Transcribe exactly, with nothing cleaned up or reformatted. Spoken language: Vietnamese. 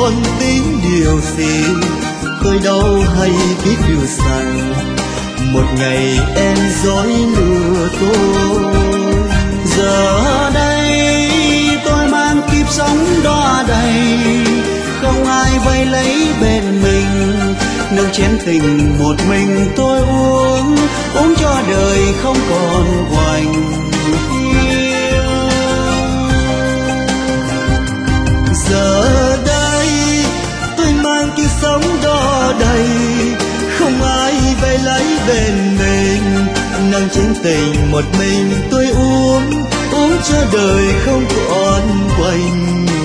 còn tính điều gì, tôi đâu hay biết điều rằng một ngày em dối lừa tôi. Giờ đây tôi mang kiếp sống đo đầy, không ai vây lấy bên mình, nâng chén tình một mình tôi uống, uống cho đời không còn hoành yêu. Giờ đây tôi mang kiếp sống đo đầy, không ai vây lấy bên mình, nâng chén tình một mình tôi uống, uống cho đời không còn quạnh